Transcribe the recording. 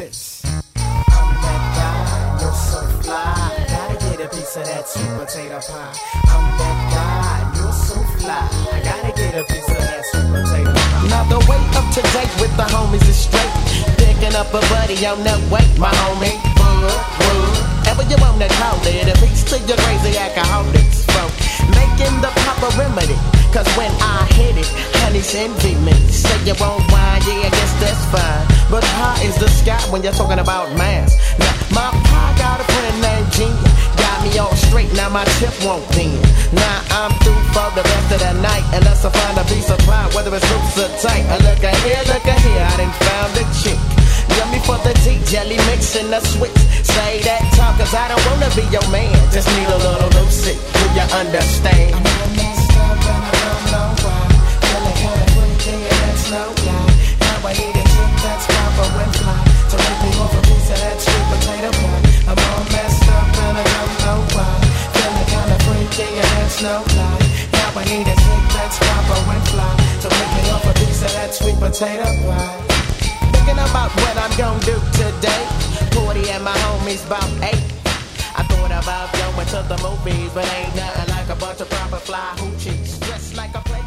this. I'm that guy, you're so fly. Gotta get a piece of that sweet potato pie. I'm that guy, you're so fly. I gotta get a piece of that sweet potato pie. Now the way up to date with the homies is straight. Picking up a buddy on that way, my homie. Ever you wanna call it, a piece to your crazy alcoholics, folk. Making the proper remedy, cause when I hit it, honey's envy me. Say you won't wine, yeah, I guess that's fine. But high is the sky when you're talking about mass. Now, my pie got a friend named Gene. Got me all straight, now my tip won't bend. Now I'm through for the rest of the night, unless I find a piece of pie, whether it's loose or tight. Look at here, I done found a chick. Yummy for the tea, jelly mix and the switch. Say that talk, cause I don't wanna be your man. Just need a little lucid, do you understand? I'm all messed up and I don't know why. Feeling kinda freaky and that's no lie. Now I need a chick that's proper and fly to make me off a piece of that sweet potato pie. I'm all messed up and I don't know why. Feeling kinda freaky and that's no lie. Now I need a chick that's proper and fly to make me off a piece of that sweet potato pie. Thinking about what I'm gonna do today. 40 and my homies about 8. I thought about going to the movies, but ain't nothing like a bunch of proper fly hoochies. Just like a play.